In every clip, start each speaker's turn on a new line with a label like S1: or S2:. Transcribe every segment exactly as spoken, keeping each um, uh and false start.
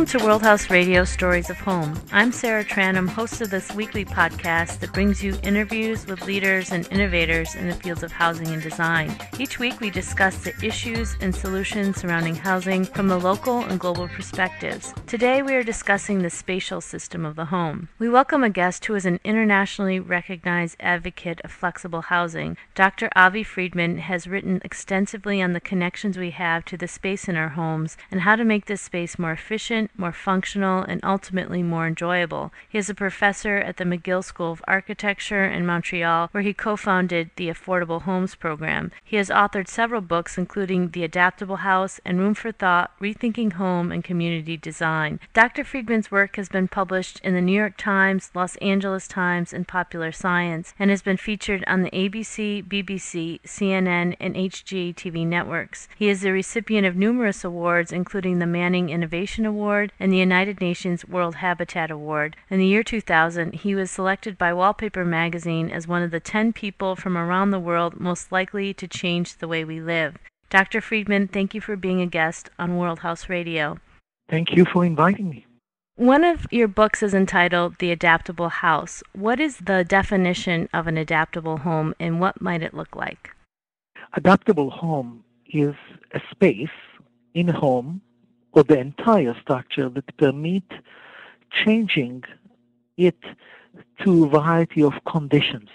S1: Welcome to World House Radio Stories of Home. I'm Sarah Tranum, host of this weekly podcast that brings you interviews with leaders and innovators in the fields of housing and design. Each week we discuss the issues and solutions surrounding housing from the local and global perspectives. Today we are discussing the spatial system of the home. We welcome a guest who is an internationally recognized advocate of flexible housing. Doctor Avi Friedman has written extensively on the connections we have to the space in our homes and how to make this space more efficient, more functional, and ultimately more enjoyable. He is a professor at the McGill School of Architecture in Montreal, where he co-founded the Affordable Homes program. He has authored several books, including The Adaptable House and Room for Thought, Rethinking Home and Community Design. Doctor Friedman's work has been published in the New York Times, Los Angeles Times, and Popular Science, and has been featured on the A B C, B B C, C N N, and H G T V networks. He is the recipient of numerous awards, including the Manning Innovation Award and the United Nations World Habitat Award. In the year two thousand, he was selected by Wallpaper magazine as one of the ten people from around the world most likely to change the way we live. Doctor Friedman, thank you for being a guest on World House Radio.
S2: Thank you for inviting me.
S1: One of your books is entitled The Adaptable House. What is the definition of an adaptable home and what might it look like?
S2: Adaptable home is a space in a home or the entire structure that permit changing it to a variety of conditions.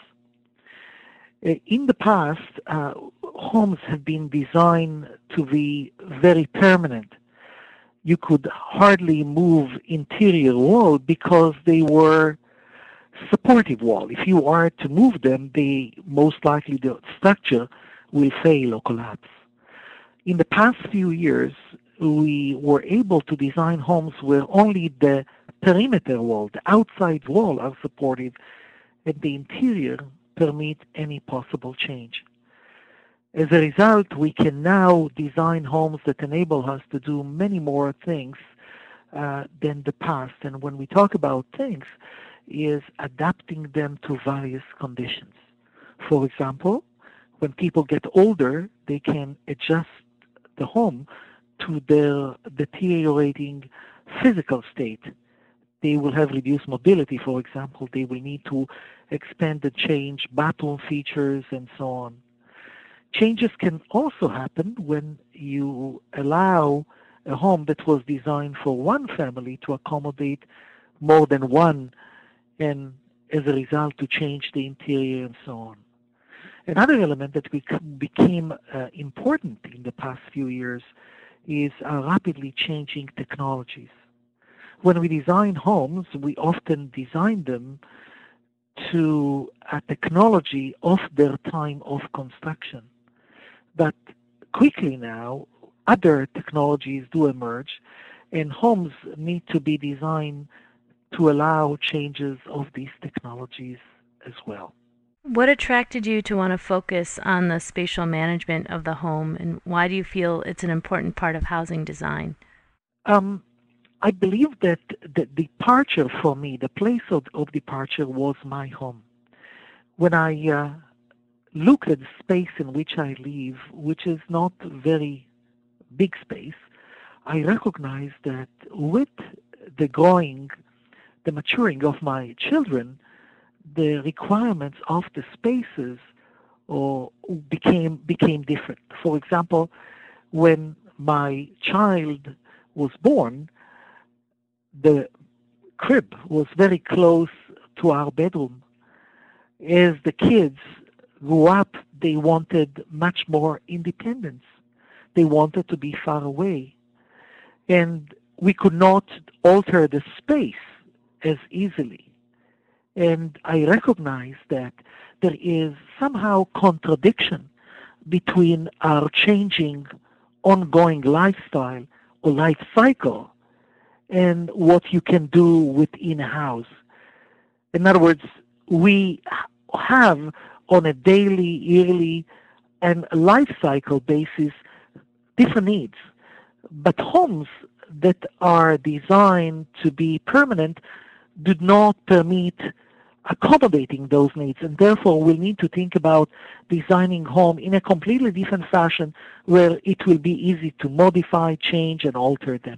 S2: Uh, In the past, uh, homes have been designed to be very permanent. You could hardly move interior wall because they were supportive wall. If you are to move them, they most likely the structure will fail or collapse. In the past few years, we were able to design homes where only the perimeter wall, the outside wall, are supportive, and the interior permit any possible change. As a result, we can now design homes that enable us to do many more things uh, than the past. And when we talk about things, is adapting them to various conditions. For example, when people get older, they can adjust the home to their deteriorating physical state. They will have reduced mobility, for example. They will need to expand and change bathroom features and so on. Changes can also happen when you allow a home that was designed for one family to accommodate more than one, and as a result to change the interior and so on. Another element that became uh, important in the past few years is uh, rapidly changing technologies. When we design homes, we often design them to a technology of their time of construction. But quickly now, other technologies do emerge, and homes need to be designed to allow changes of these technologies as well.
S1: What attracted you to want to focus on the spatial management of the home, and why do you feel it's an important part of housing design?
S2: Um, I believe that the departure for me, the place of, of departure was my home. When I uh, look at the space in which I live, which is not a very big space, I recognize that with the growing, the maturing of my children, the requirements of the spaces or became became different. For example, when my child was born, the crib was very close to our bedroom. As the kids grew up, they wanted much more independence. They wanted to be far away. And we could not alter the space as easily. And I recognize that there is somehow contradiction between our changing ongoing lifestyle or life cycle and what you can do within a house. In other words, we have on a daily, yearly, and life cycle basis different needs. But homes that are designed to be permanent do not permit accommodating those needs, and therefore we'll need to think about designing home in a completely different fashion where it will be easy to modify, change, and alter them.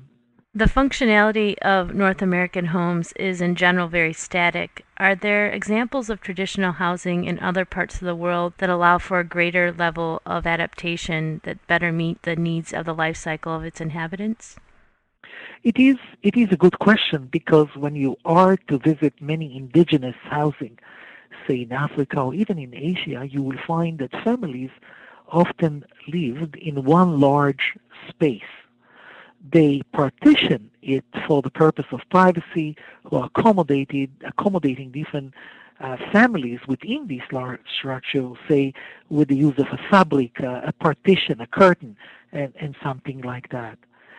S1: The functionality of North American homes is in general very static. Are there examples of traditional housing in other parts of the world that allow for a greater level of adaptation that better meet the needs of the life cycle of its inhabitants?
S2: It is, it is a good question, because when you are to visit many indigenous housing, say in Africa or even in Asia, you will find that families often lived in one large space. They partition it for the purpose of privacy, or accommodated, accommodating different uh, families within this large structure, say with the use of a fabric, uh, a partition, a curtain, and, and something like that.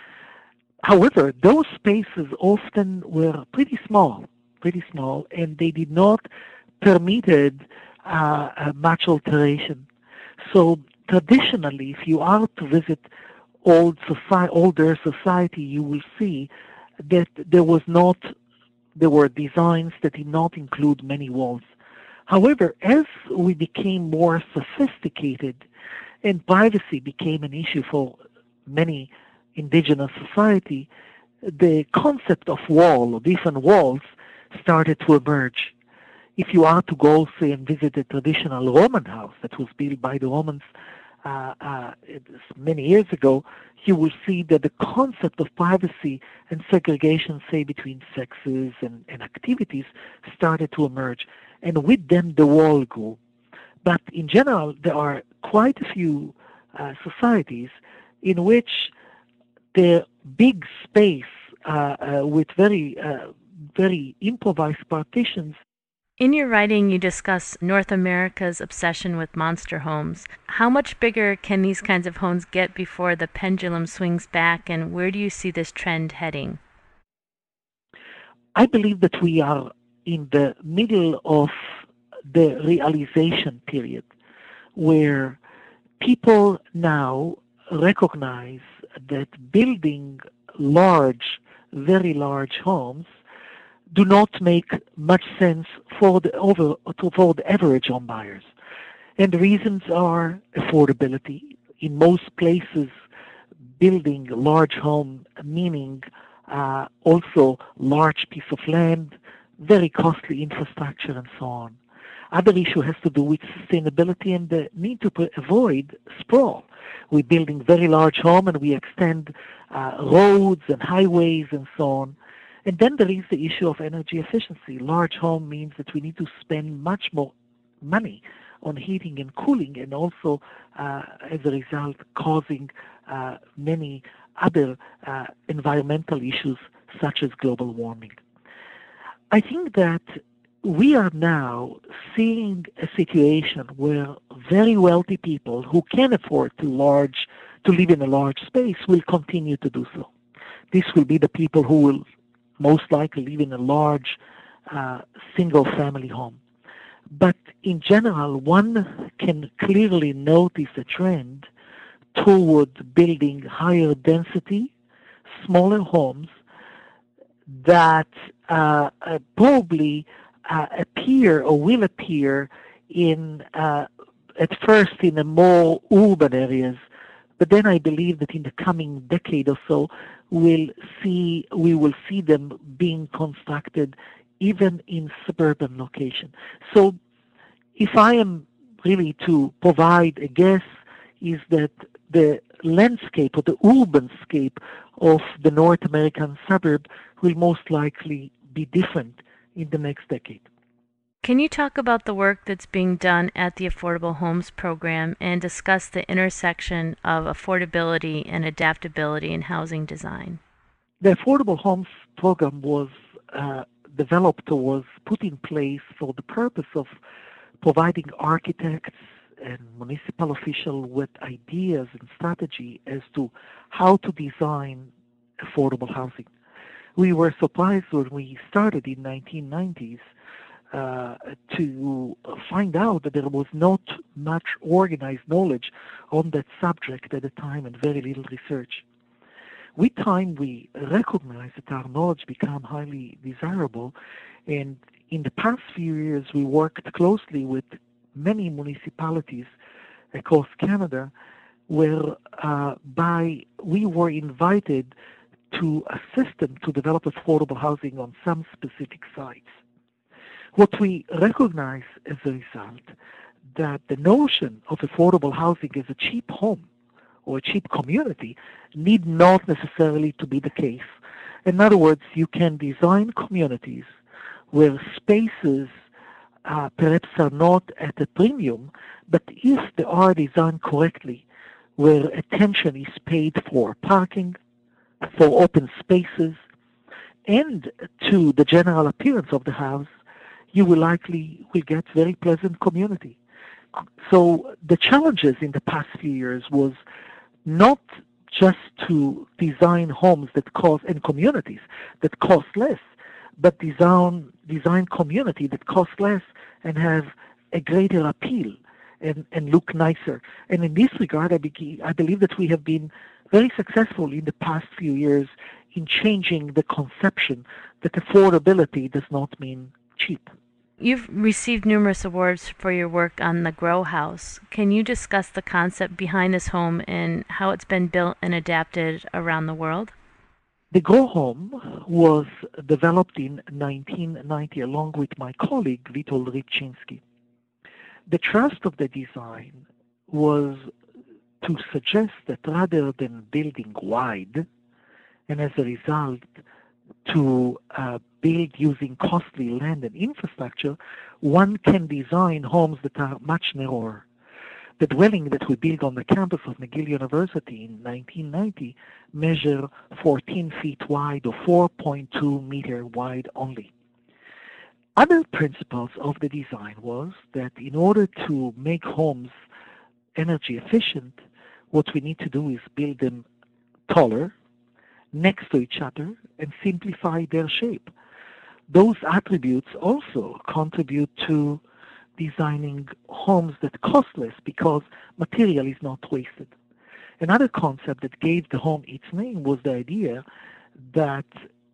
S2: However, those spaces often were pretty small, pretty small, and they did not permitted uh, uh, much alteration. So traditionally, if you are to visit old society, older society, you will see that there was not, there were designs that did not include many walls. However, as we became more sophisticated and privacy became an issue for many indigenous society, the concept of wall, or different walls, started to emerge. If you are to go, say, and visit a traditional Roman house that was built by the Romans uh, uh, many years ago, you will see that the concept of privacy and segregation, say, between sexes and, and activities, started to emerge. And with them, the wall grew. But in general, there are quite a few uh, societies in which the big space uh, uh, with very, uh, very improvised partitions.
S1: In your writing, you discuss North America's obsession with monster homes. How much bigger can these kinds of homes get before the pendulum swings back, and where do you see this trend heading?
S2: I believe that we are in the middle of the realization period, where people now recognize that building large, very large homes do not make much sense for the over for the average home buyers. And the reasons are affordability. In most places, building a large home, meaning uh, also large piece of land, very costly infrastructure, and so on. Other issue has to do with sustainability and the need to avoid sprawl. We're building very large home and we extend uh, roads and highways and so on. And then there is the issue of energy efficiency. Large home means that we need to spend much more money on heating and cooling, and also, uh, as a result, causing uh, many other uh, environmental issues such as global warming. I think that we are now seeing a situation where very wealthy people who can afford to large to live in a large space will continue to do so. This will be the people who will most likely live in a large uh, single-family home. But in general, one can clearly notice a trend toward building higher density, smaller homes that uh, uh, probably uh, appear or will appear in uh, at first in the more urban areas, but then I believe that in the coming decade or so, we'll see we will see them being constructed even in suburban location. So, if I am really to provide a guess, is that the landscape or the urban scape of the North American suburb will most likely be different in the next decade.
S1: Can you talk about the work that's being done at the Affordable Homes Program and discuss the intersection of affordability and adaptability in housing design?
S2: The Affordable Homes Program was uh, developed or was put in place for the purpose of providing architects and municipal officials with ideas and strategy as to how to design affordable housing. We were surprised when we started in nineteen nineties uh, to find out that there was not much organized knowledge on that subject at the time and very little research. With time, we recognized that our knowledge became highly desirable, and in the past few years, we worked closely with many municipalities across Canada, where uh, by we were invited to assist them to develop affordable housing on some specific sites. What we recognize as a result, that the notion of affordable housing as a cheap home or a cheap community need not necessarily to be the case. In other words, you can design communities where spaces uh, perhaps are not at a premium, but if they are designed correctly, where attention is paid for parking, for open spaces, and to the general appearance of the house, you will likely will get very pleasant community. So the challenges in the past few years was not just to design homes that cost and communities that cost less, but design design community that cost less and have a greater appeal and, and look nicer. And in this regard, I, be, I believe that we have been very successful in the past few years in changing the conception that affordability does not mean cheap.
S1: You've received numerous awards for your work on the Grow House. Can you discuss the concept behind this home and how it's been built and adapted around the world?
S2: The Grow Home was developed in nineteen ninety along with my colleague Witold Rybczynski. The thrust of the design was to suggest that rather than building wide, and as a result to uh, build using costly land and infrastructure, one can design homes that are much narrower. The dwelling that we built on the campus of McGill University in nineteen ninety measured fourteen feet wide or four point two meter wide only. Other principles of the design was that in order to make homes energy efficient, what we need to do is build them taller, next to each other, and simplify their shape. Those attributes also contribute to designing homes that cost less because material is not wasted. Another concept that gave the home its name was the idea that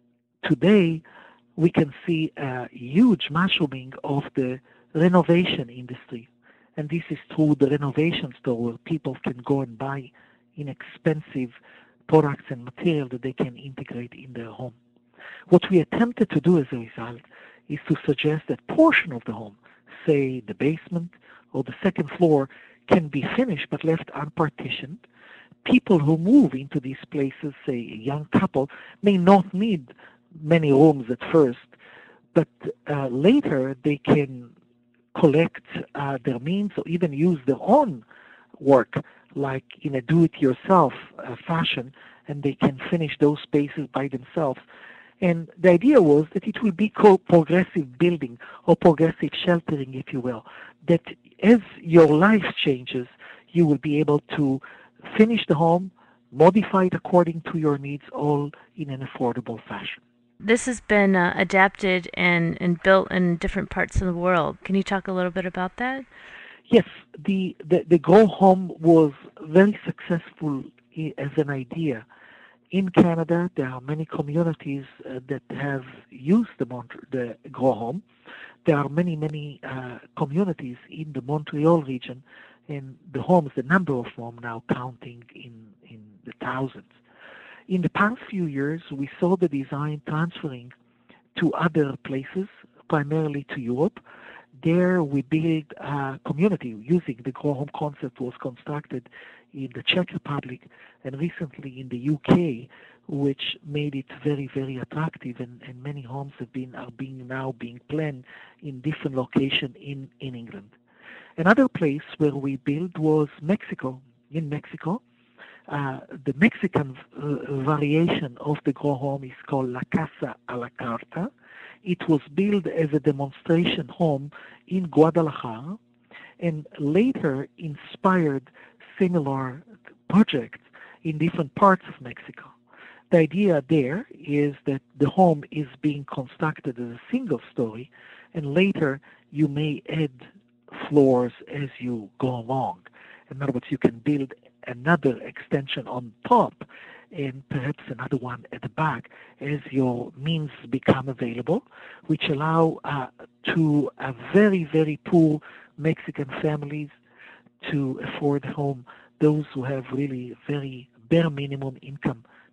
S2: today we can see a huge mushrooming of the renovation industry. And this is through the renovation store where people can go and buy inexpensive products and material that they can integrate in their home. What we attempted to do as a result is to suggest that portion of the home, say the basement or the second floor, can be finished but left unpartitioned. People who move into these places, say a young couple, may not need many rooms at first, but uh, later they can collect uh, their means or even use their own work, like in a do-it-yourself uh, fashion, and they can finish those spaces by themselves. And the idea was that it will be called progressive building or progressive sheltering, if you will, that as your life changes, you will be able to finish the home, modify it according to your needs, all in an affordable fashion.
S1: This has been uh, adapted and, and built in different parts of the world. Can you talk a little bit about that?
S2: Yes, the, the, the Grow Home was very successful as an idea. In Canada, there are many communities uh, that have used the, Mont- the Grow Home. There are many, many uh, communities in the Montreal region, and the homes, the number of homes now counting in, in the thousands. In the past few years, we saw the design transferring to other places, primarily to Europe. There we built a community using the Grow Home concept was constructed in the Czech Republic and recently in the U K, which made it very, very attractive, and, and many homes have been are being now being planned in different locations in, in England. Another place where we built was Mexico. In Mexico, uh, the Mexican uh, variation of the Grow Home is called La Casa a la Carta. It was built as a demonstration home in Guadalajara and later inspired similar projects in different parts of Mexico. The idea there is that the home is being constructed as a single story, and later you may add floors as you go along. In other words, you can build another extension on top and perhaps another one at the back as your means become available, which allow uh, to a very, very poor Mexican families to afford home, those who have really very bare minimum income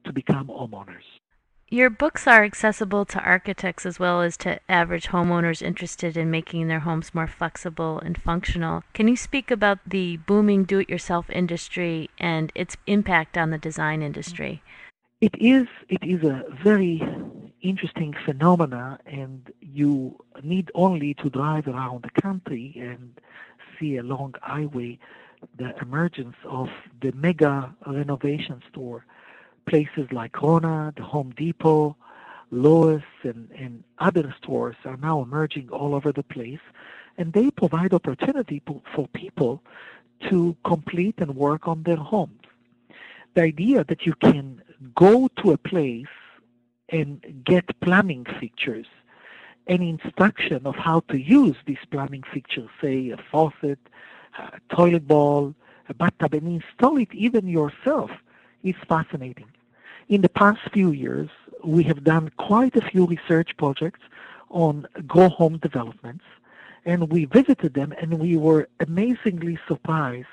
S2: to become homeowners.
S1: Your books are accessible to architects as well as to average homeowners interested in making their homes more flexible and functional. Can you speak about the booming do-it-yourself industry and its impact on the design industry?
S2: It is it is a very interesting phenomena, and you need only to drive around the country and see along highway the emergence of the mega renovation store. Places like Rona, the Home Depot, Lowe's, and, and other stores are now emerging all over the place, and they provide opportunity to, for people to complete and work on their homes. The idea that you can go to a place and get plumbing fixtures, an instruction of how to use these plumbing fixtures, say a faucet, a toilet bowl, a bathtub, and install it even yourself, is fascinating. In the past few years, we have done quite a few research projects on grow home developments, and we visited them, and we were amazingly surprised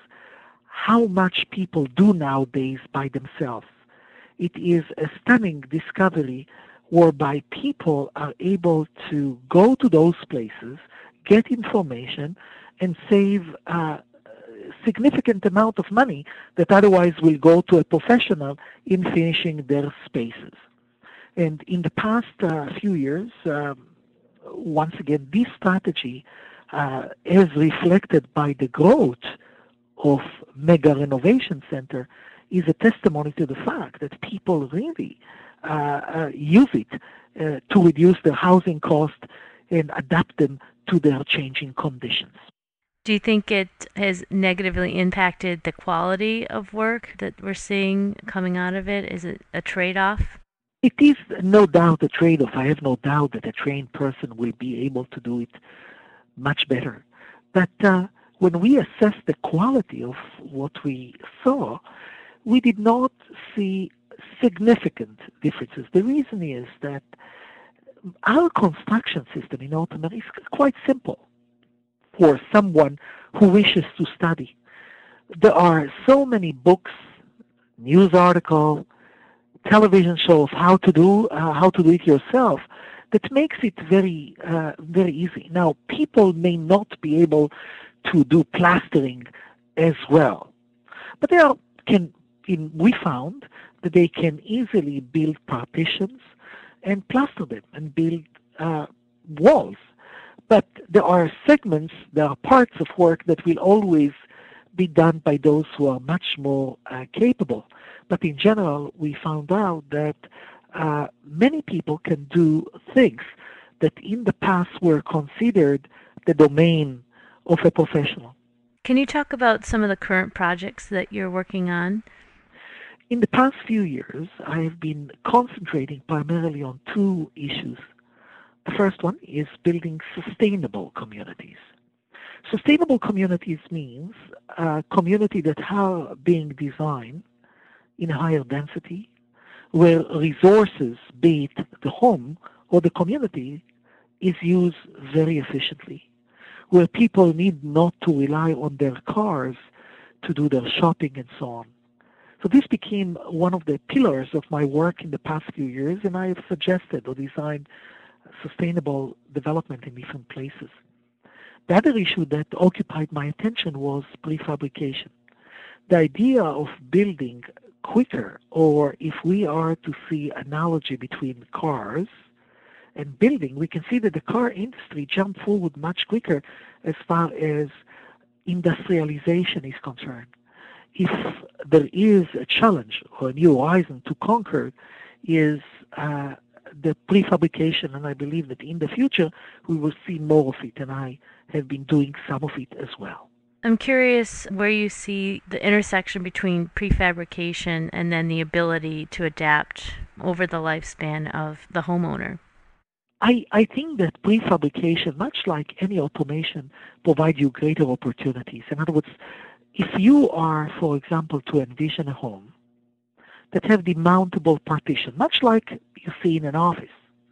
S2: how much people do nowadays by themselves. It is a stunning discovery whereby people are able to go to those places, get information, and save uh, significant amount of money that otherwise will go to a professional in finishing their spaces. And in the past uh, few years, um, once again, this strategy uh, is reflected by the growth of mega renovation center is a testimony to the fact that people really uh, uh, use it uh, to reduce their housing cost and adapt them to their changing conditions.
S1: Do you think it has negatively impacted the quality of work that we're seeing coming out of it? Is it a trade-off?
S2: It is no doubt a trade-off. I have no doubt that a trained person will be able to do it much better. But uh, when we assess the quality of what we saw, we did not see significant differences. The reason is that our construction system in North America is quite simple for someone who wishes to study. There are so many books, news articles, television shows how to do uh, how to do it yourself that makes it very uh, very easy. Now, people may not be able to do plastering as well, but they are, can in, we found that they can easily build partitions and plaster them and build uh, walls. But there are segments, there are parts of work that will always be done by those who are much more uh, capable. But in general, we found out that uh, many people can do things that in the past were considered the domain of a professional.
S1: Can you talk about some of the current projects that you're working on?
S2: In the past few years, I have been concentrating primarily on two issues. The first one is building sustainable communities. Sustainable communities means a community that are being designed in higher density, where resources, be it the home or the community, is used very efficiently, where people need not to rely on their cars to do their shopping and so on. So this became one of the pillars of my work in the past few years, and I have suggested or designed sustainable development in different places. The other issue that occupied my attention was prefabrication. The idea of building quicker, or if we are to see analogy between cars and building, we can see that the car industry jumped forward much quicker as far as industrialization is concerned. If there is a challenge or a new horizon to conquer, is uh, the prefabrication, and I believe that in the future we will see more of it, and I have been doing some of it as well.
S1: I'm curious where you see the intersection between prefabrication and then the ability to adapt over the lifespan of the homeowner.
S2: I, I think that prefabrication, much like any automation, provides you greater opportunities. In other words, if you are, for example, to envision a home that have the mountable partition, much like you see in an office,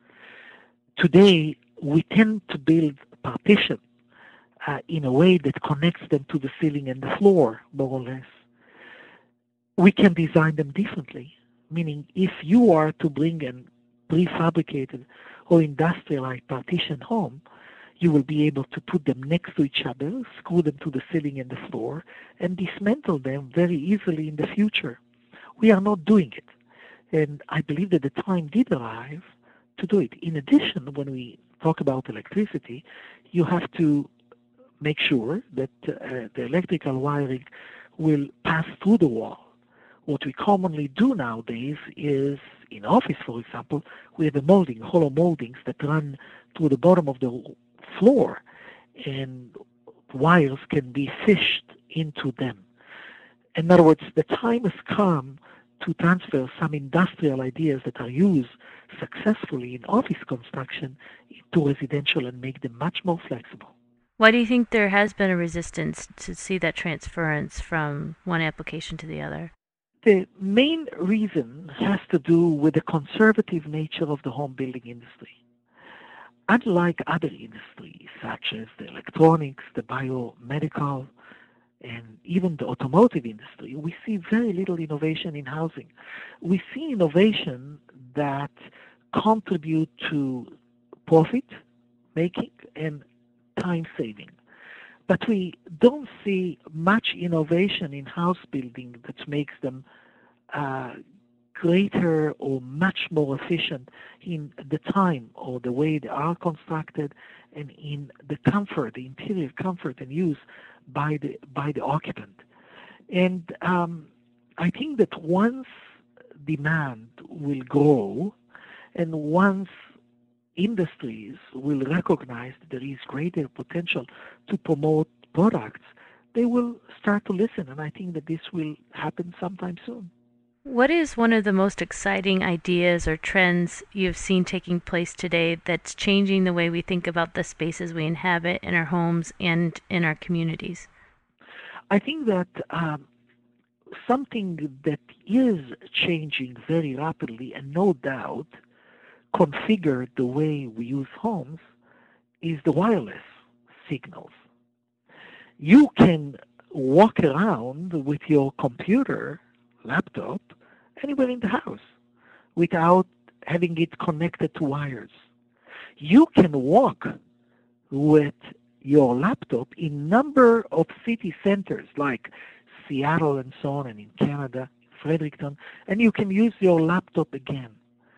S2: today we tend to build partition uh, in a way that connects them to the ceiling and the floor, more or less. We can design them differently. meaning if you are to bring a prefabricated or industrialized partition home, you will be able to put them next to each other, screw them to the ceiling and the floor, and dismantle them very easily in the future. We are not doing it. And I believe that the time did arrive to do it. In addition, when we talk about electricity, you have to make sure that uh, the electrical wiring will pass through the wall. What we commonly do nowadays is, in office, for example, we have a molding, hollow moldings that run to the bottom of the floor, and wires can be fished into them. In other words, the time has come to transfer some industrial ideas that are used successfully in office construction into residential and make them much more flexible.
S1: Why do you think there has been a resistance to see that transference from one application to the other?
S2: The main reason has to do with the conservative nature of the home building industry. Unlike other industries, such as the electronics, the biomedical, and even the automotive industry, we see very little innovation in housing. We see innovation that contribute to profit making and time saving. But we don't see much innovation in house building that makes them uh, greater or much more efficient in the time or the way they are constructed and in the comfort, the interior comfort and use by the by the occupant. And um, I think that once demand will grow and once industries will recognize that there is greater potential to promote products, they will start to listen, and I think that this will happen sometime soon.
S1: What is one of the most exciting ideas or trends you've seen taking place today that's changing the way we think about the spaces we inhabit in our homes and in our communities?
S2: I think that um, something that is changing very rapidly and no doubt configure the way we use homes is the wireless signals. You can walk around with your computer, laptop, anywhere in the house without having it connected to wires. You can walk with your laptop in number of city centers like Seattle and so on, and in Canada, Fredericton, and you can use your laptop again.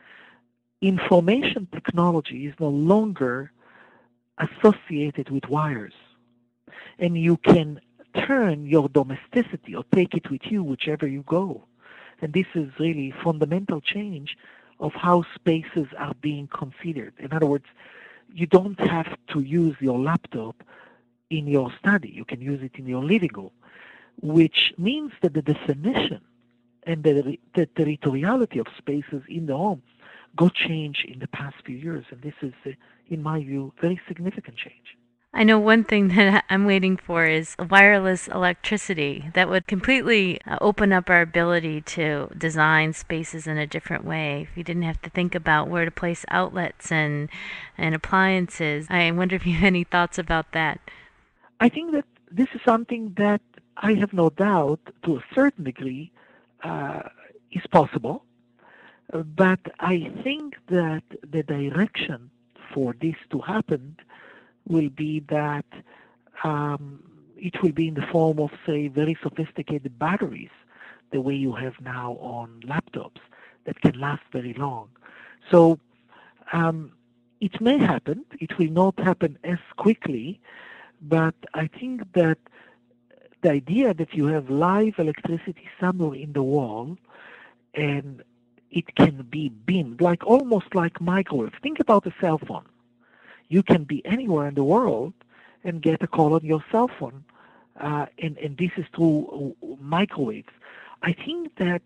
S2: Information technology is no longer associated with wires, and you can turn your domesticity or take it with you whichever you go. And this is really fundamental change of how spaces are being considered. In other words, you don't have to use your laptop in your study. You can use it in your living room, which means that the definition and the, the territoriality of spaces in the home got changed in the past few years. And this is, uh, in my view, very significant change.
S1: I know one thing that I'm waiting for is wireless electricity that would completely uh, open up our ability to design spaces in a different way. If you didn't have to think about where to place outlets and and appliances. I wonder if you have any thoughts about that.
S2: I think that this is something that I have no doubt to a certain degree uh, is possible. But I think that the direction for this to happen will be that um, it will be in the form of, say, very sophisticated batteries, the way you have now on laptops that can last very long. So um, it may happen. It will not happen as quickly, but I think that the idea that you have live electricity somewhere in the wall and it can be beamed, like almost like microwave. Think about a cell phone. You can be anywhere in the world and get a call on your cell phone, uh, and, and this is through microwaves. I think that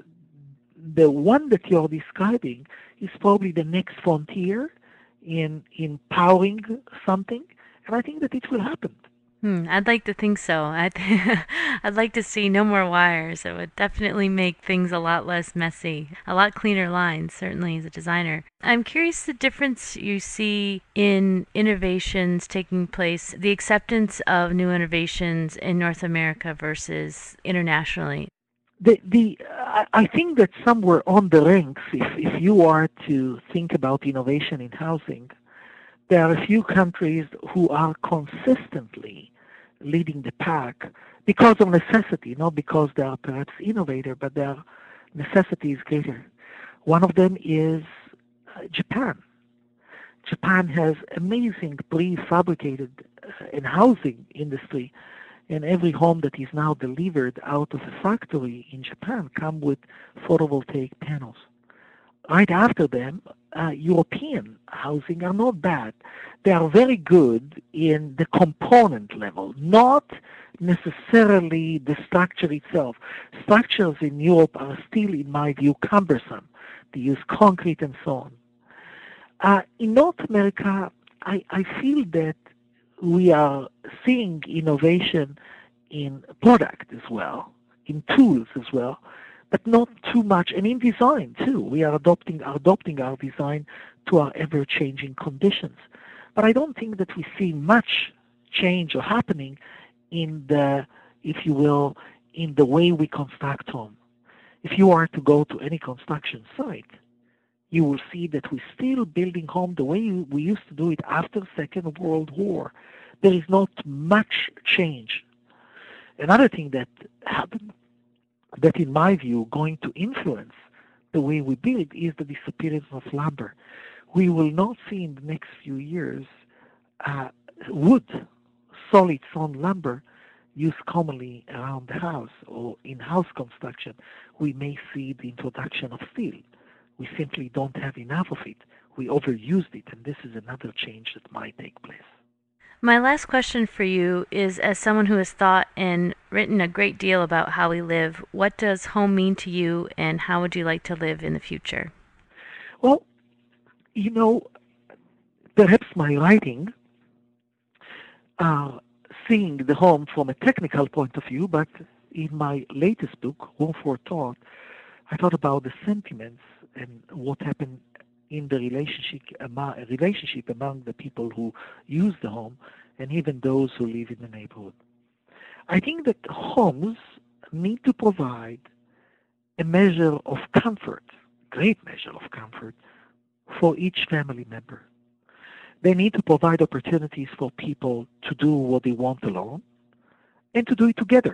S2: the one that you're describing is probably the next frontier in in powering something, and I think that it will happen.
S1: Hmm, I'd like to think so. I'd, I'd like to see no more wires. It would definitely make things a lot less messy, a lot cleaner lines, certainly as a designer. I'm curious the difference you see in innovations taking place, the acceptance of new innovations in North America versus internationally.
S2: The, the, I I think that somewhere on the ranks, if, if you are to think about innovation in housing, there are a few countries who are consistently leading the pack because of necessity, not because they are perhaps innovator, but their necessity is greater. One of them is uh, Japan. Japan has amazing prefabricated uh, and housing industry, and every home that is now delivered out of a factory in Japan come with photovoltaic panels. Right after them, uh, European housing are not bad. They are very good in the component level, not necessarily the structure itself. Structures in Europe are still, in my view, cumbersome. They use concrete and so on. Uh, in North America, I, I feel that we are seeing innovation in product as well, in tools as well, but not too much, and in design too. We are adopting, adopting our design to our ever-changing conditions. But I don't think that we see much change or happening in the, if you will, in the way we construct home. If you are to go to any construction site, you will see that we're still building home the way we used to do it after the Second World War. There is not much change. Another thing that happened, that in my view, going to influence the way we build is the disappearance of lumber. We will not see in the next few years uh, wood, solid sawn lumber, used commonly around the house or in house construction. We may see the introduction of steel. We simply don't have enough of it. We overused it, and this is another change that might take place.
S1: My last question for you is, as someone who has thought and written a great deal about how we live, what does home mean to you, and how would you like to live in the future?
S2: Well, you know, perhaps my writing, uh, seeing the home from a technical point of view, but in my latest book, Home for Thought, I thought about the sentiments and what happened in the relationship among, relationship among the people who use the home and even those who live in the neighborhood. I think that homes need to provide a measure of comfort, great measure of comfort, for each family member. They need to provide opportunities for people to do what they want alone and to do it together.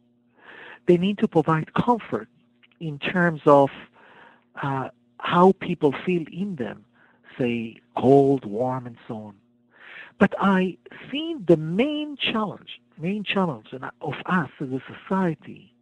S2: They need to provide comfort in terms of uh, how people feel in them, say cold, warm, and so on. But I see the main challenge, main challenge of us as a society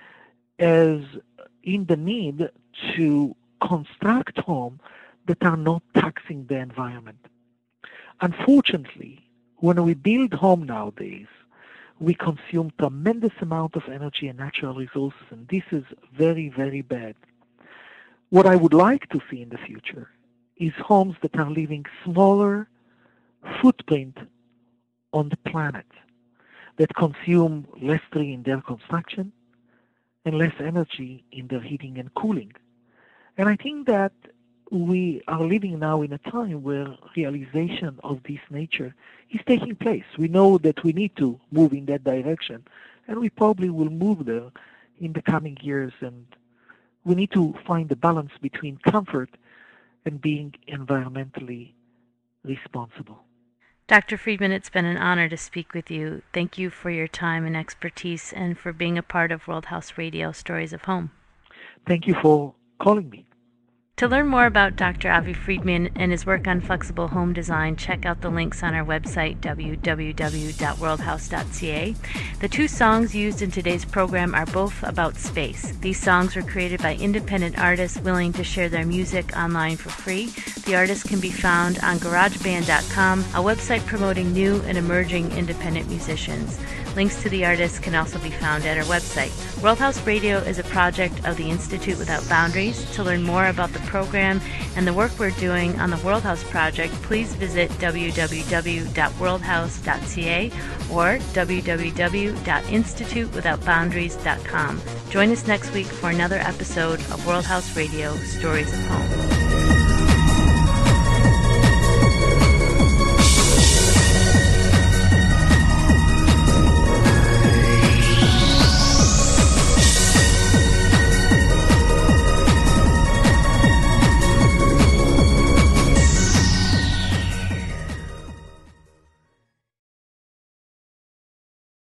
S2: as in the need to construct homes that are not taxing the environment. Unfortunately, when we build home nowadays, we consume tremendous amount of energy and natural resources, and this is very, very bad. What I would like to see in the future is homes that are leaving smaller footprint on the planet, that consume less tree in their construction and less energy in their heating and cooling. And I think that we are living now in a time where realization of this nature is taking place. We know that we need to move in that direction, and we probably will move there in the coming years, and we need to find the balance between comfort and being environmentally responsible.
S1: Doctor Friedman, it's been an honor to speak with you. Thank you for your time and expertise and for being a part of World House Radio Stories of Home.
S2: Thank you for calling me.
S1: To learn more about Doctor Avi Friedman and his work on flexible home design, check out the links on our website, w w w dot world house dot c a. The two songs used in today's program are both about space. These songs were created by independent artists willing to share their music online for free. The artists can be found on garage band dot com, a website promoting new and emerging independent musicians. Links to the artists can also be found at our website. World House Radio is a project of the Institute Without Boundaries. To learn more about the program and the work we're doing on the World House Project, please visit w w w dot world house dot c a or w w w dot institute without boundaries dot com. Join us next week for another episode of World House Radio Stories of Home.